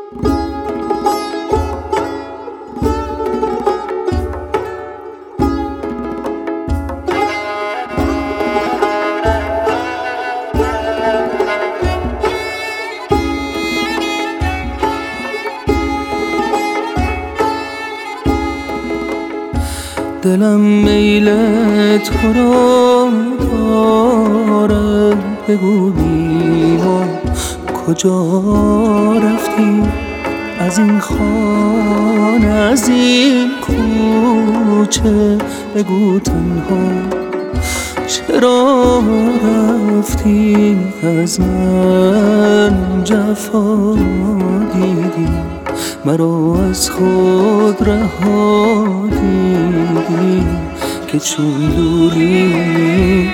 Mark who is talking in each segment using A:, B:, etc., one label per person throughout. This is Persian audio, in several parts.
A: دلم میل تو رو داره، بگو بیما کجا رفتی؟ از این خانه از این کوچه بگو تنها چرا رفتی؟ از من جفا دیدی، مرا از خود رها دیدی که چون دوری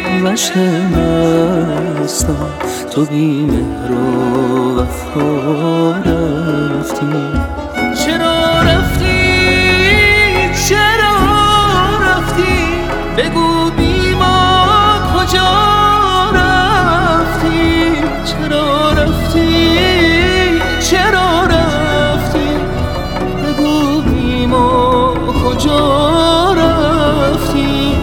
A: نشنستم تو بی مهر و وفا رفتی. چرا رفتی؟ چرا رفتی؟ بگو بی ما کجا رفتی؟ چرا رفتی؟ چرا رفتی؟ بگو بی ما کجا رفتی؟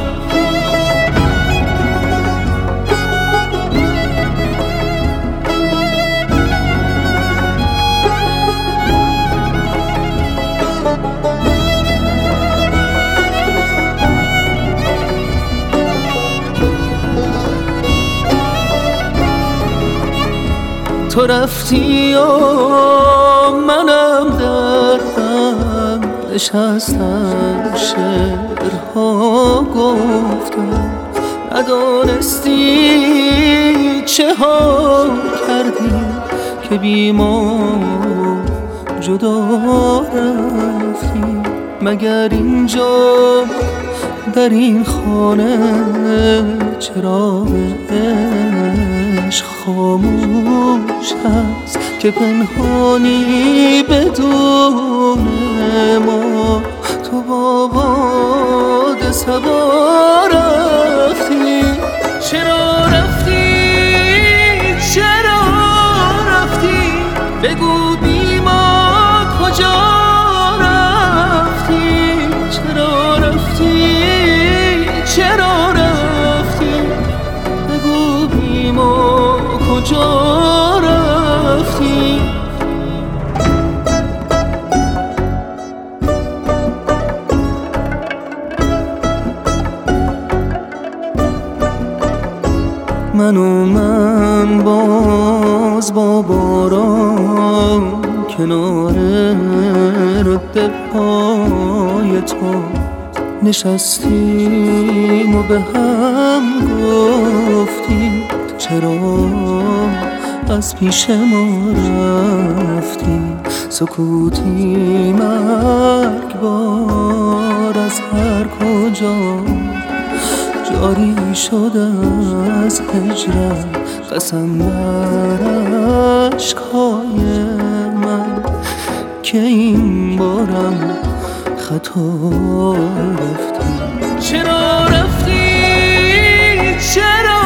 A: تو رفتی و منم دردم نشستم شعرها گفتم، ندانستی چه ها کردی که بی ما جدا رفتی. مگر اینجا در این خانه چراغ عشق خاموش هست که پنهانی بدون ما تو با باد صبا رفتی. چرا رفتی؟ چرا رفتی؟ بگو بی ما کجا رفتی؟ چرا رفتی؟ چرا رفتی؟ بگو بی ما کجا رفتی؟ من باز با باران کنار رد پای تو نشستیم و به هم گفتیم چرا از پیش ما رفتی. سکوتی مرگبار از هر کجا جاری شده از هجرت، قسم بر اشکهای من که این بارم خطا رفتی. چرا رفتی؟ چرا